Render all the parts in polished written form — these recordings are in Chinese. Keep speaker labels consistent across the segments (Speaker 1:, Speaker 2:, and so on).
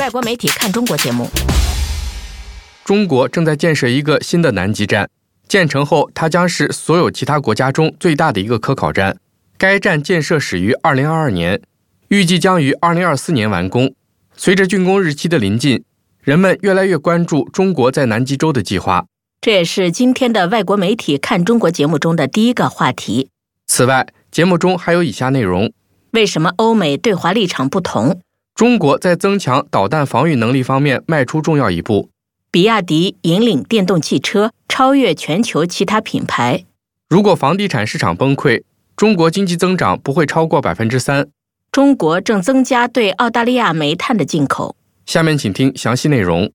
Speaker 1: 外国媒体看中国节目。
Speaker 2: 中国正在建设一个新的南极站，建成后它将是所有其他国家中最大的一个科考站。该站建设始于2022年，预计将于2024年完工。随着竣工日期的临近，人们越来越关注中国在南极洲的计划。
Speaker 1: 这也是今天的外国媒体看中国节目中的第一个话题。
Speaker 2: 此外，节目中还有以下内容：
Speaker 1: 为什么欧美对华立场不同？
Speaker 2: 中国在增强导弹防御能力方面迈出重要一步。
Speaker 1: 比亚迪引领电动汽车超越全球其他品牌。
Speaker 2: 如果房地产市场崩溃，中国经济增长不会超过 3%。
Speaker 1: 中国正增加对澳大利亚煤炭的进口。
Speaker 2: 下面请听详细内容。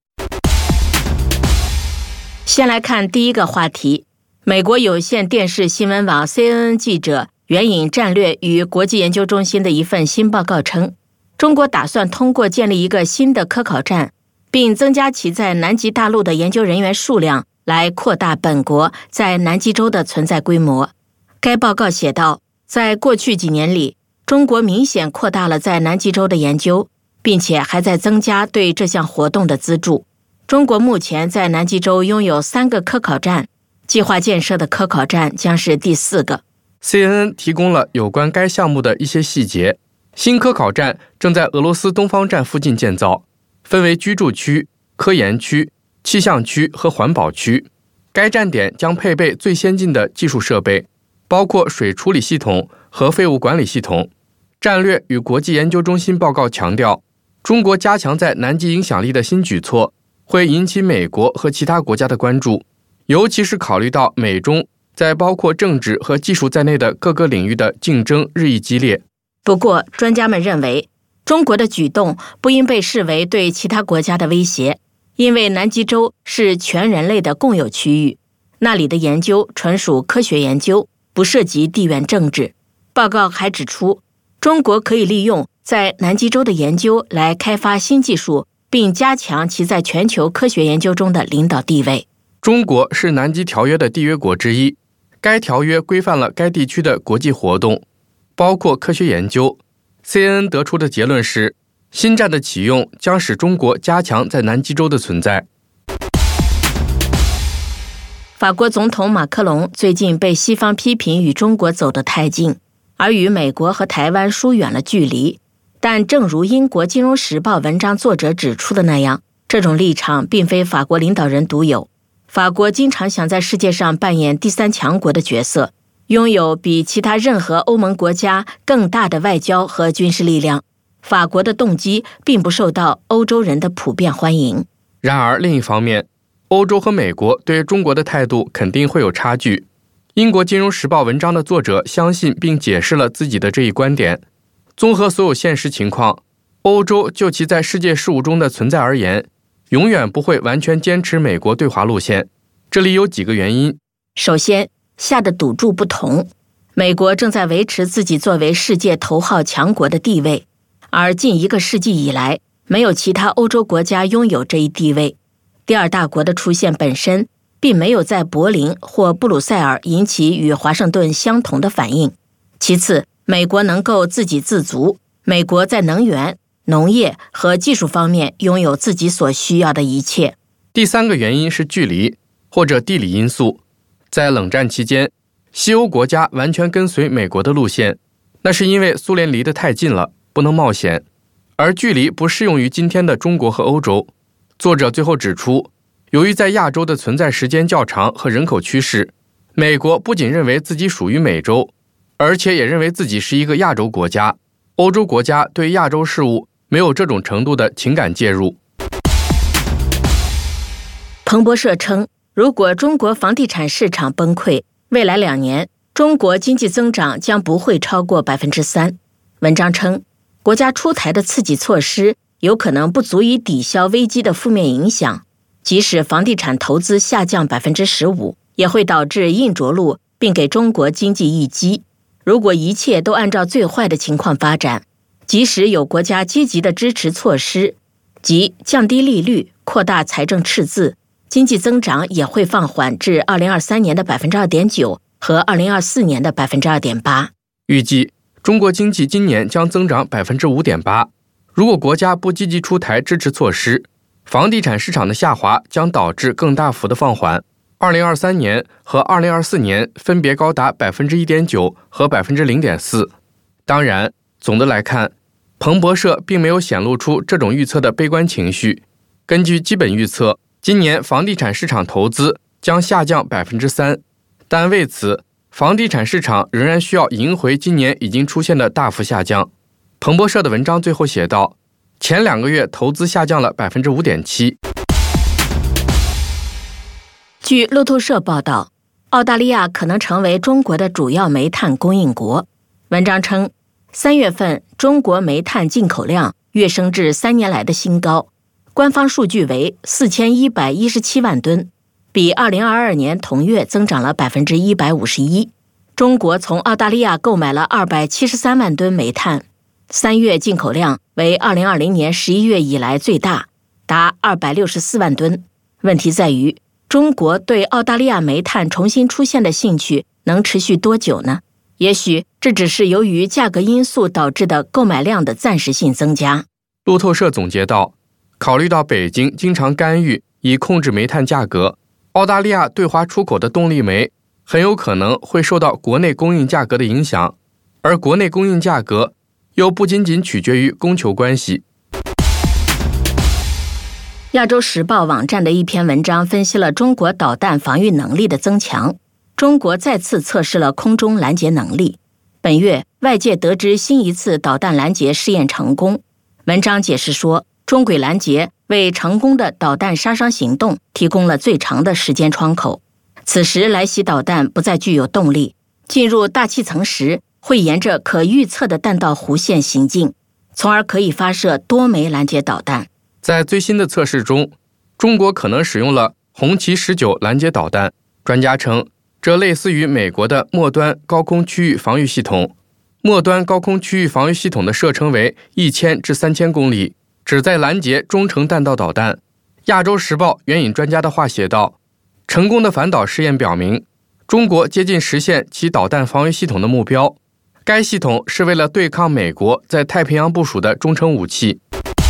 Speaker 1: 先来看第一个话题。美国有线电视新闻网 CNN 记者援引战略与国际研究中心的一份新报告称，中国打算通过建立一个新的科考站，并增加其在南极大陆的研究人员数量，来扩大本国在南极洲的存在规模。该报告写道，在过去几年里，中国明显扩大了在南极洲的研究，并且还在增加对这项活动的资助。中国目前在南极洲拥有3个科考站，计划建设的科考站将是第4个。
Speaker 2: CNN 提供了有关该项目的一些细节。新科考站正在俄罗斯东方站附近建造，分为居住区、科研区、气象区和环保区。该站点将配备最先进的技术设备，包括水处理系统和废物管理系统。战略与国际研究中心报告强调，中国加强在南极影响力的新举措会引起美国和其他国家的关注，尤其是考虑到美中在包括政治和技术在内的各个领域的竞争日益激烈。
Speaker 1: 不过，专家们认为，中国的举动不应被视为对其他国家的威胁，因为南极洲是全人类的共有区域，那里的研究纯属科学研究，不涉及地缘政治。报告还指出，中国可以利用在南极洲的研究来开发新技术，并加强其在全球科学研究中的领导地位。
Speaker 2: 中国是南极条约的缔约国之一，该条约规范了该地区的国际活动，包括科学研究。CNN 得出的结论是，新站的启用将使中国加强在南极洲的存在。
Speaker 1: 法国总统马克龙最近被西方批评与中国走得太近，而与美国和台湾疏远了距离。但正如英国《金融时报》文章作者指出的那样，这种立场并非法国领导人独有。法国经常想在世界上扮演第3强国的角色，拥有比其他任何欧盟国家更大的外交和军事力量。法国的动机并不受到欧洲人的普遍欢迎。
Speaker 2: 然而，另一方面，欧洲和美国对中国的态度肯定会有差距。英国《金融时报》文章的作者相信并解释了自己的这一观点。综合所有现实情况，欧洲就其在世界事务中的存在而言，永远不会完全坚持美国对华路线。这里有几个原因。
Speaker 1: 首先，下的赌注不同。美国正在维持自己作为世界头号强国的地位，而近1个世纪以来，没有其他欧洲国家拥有这一地位。第2大国的出现本身，并没有在柏林或布鲁塞尔引起与华盛顿相同的反应。其次，美国能够自给自足，美国在能源、农业和技术方面拥有自己所需要的一切。
Speaker 2: 第3个原因是距离或者地理因素。在冷战期间，西欧国家完全跟随美国的路线，那是因为苏联离得太近了，不能冒险。而距离不适用于今天的中国和欧洲。作者最后指出，由于在亚洲的存在时间较长和人口趋势，美国不仅认为自己属于美洲，而且也认为自己是一个亚洲国家。欧洲国家对亚洲事务没有这种程度的情感介入。
Speaker 1: 彭博社称，如果中国房地产市场崩溃，未来2年中国经济增长将不会超过 3%。文章称，国家出台的刺激措施有可能不足以抵消危机的负面影响，即使房地产投资下降 15%， 也会导致硬着陆，并给中国经济一击。如果一切都按照最坏的情况发展，即使有国家积极的支持措施，即降低利率、扩大财政赤字，经济增长也会放缓至2023年的 2.9% 和2024年的 2.8%。
Speaker 2: 预计中国经济今年将增长 5.8%。 如果国家不积极出台支持措施，房地产市场的下滑将导致更大幅的放缓。2023年和2024年分别高达 1.9% 和 0.4%。当然，总的来看，彭博社并没有显露出这种预测的悲观情绪。根据基本预测，今年房地产市场投资将下降 3%， 但为此，房地产市场仍然需要赢回今年已经出现的大幅下降。彭博社的文章最后写道，前2个月投资下降了 5.7%。
Speaker 1: 据路透社报道，澳大利亚可能成为中国的主要煤炭供应国。文章称，3月份中国煤炭进口量跃升至3年来的新高，官方数据为4117万吨，比2022年同月增长了 151%。中国从澳大利亚购买了273万吨煤炭，3月进口量为2020年11月以来最大，达264万吨。问题在于，中国对澳大利亚煤炭重新出现的兴趣能持续多久呢？也许这只是由于价格因素导致的购买量的暂时性增加。
Speaker 2: 路透社总结道，考虑到北京经常干预以控制煤炭价格，澳大利亚对华出口的动力煤很有可能会受到国内供应价格的影响，而国内供应价格又不仅仅取决于供求关系。
Speaker 1: 亚洲时报网站的一篇文章分析了中国导弹防御能力的增强。中国再次测试了空中拦截能力。本月，外界得知新一次导弹拦截试验成功。文章解释说，中轨拦截为成功的导弹杀伤行动提供了最长的时间窗口。此时来袭导弹不再具有动力，进入大气层时会沿着可预测的弹道弧线行进，从而可以发射多枚拦截导弹。
Speaker 2: 在最新的测试中，中国可能使用了红旗19拦截导弹。专家称，这类似于美国的末端高空区域防御系统。末端高空区域防御系统的射程为1000至3000公里，旨在拦截中程弹道导弹。亚洲时报援引专家的话写道，成功的反导试验表明，中国接近实现其导弹防御系统的目标。该系统是为了对抗美国在太平洋部署的中程武器。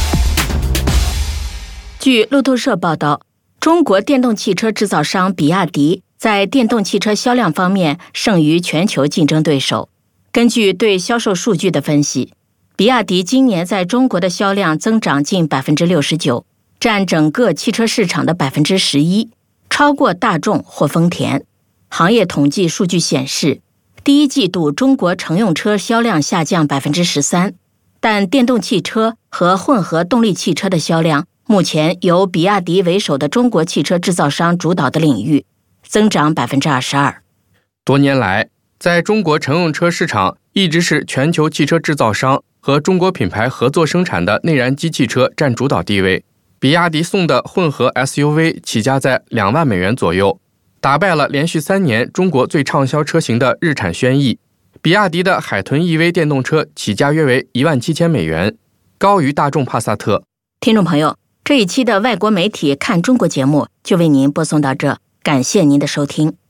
Speaker 1: 据路透社报道，中国电动汽车制造商比亚迪在电动汽车销量方面胜于全球竞争对手。根据对销售数据的分析，比亚迪今年在中国的销量增长近 69%， 占整个汽车市场的 11%， 超过大众或丰田。行业统计数据显示，第一季度中国乘用车销量下降 13%， 但电动汽车和混合动力汽车的销量目前由比亚迪为首的中国汽车制造商主导的领域，增长 22%。
Speaker 2: 多年来，在中国乘用车市场一直是全球汽车制造商和中国品牌合作生产的内燃机汽车占主导地位。比亚迪宋的混合 SUV 起价在2万美元左右，打败了连续3年中国最畅销车型的日产轩逸。比亚迪的海豚 EV 电动车起价约为17000美元，高于大众帕萨特。
Speaker 1: 听众朋友，这一期的外国媒体看中国节目就为您播送到这，感谢您的收听。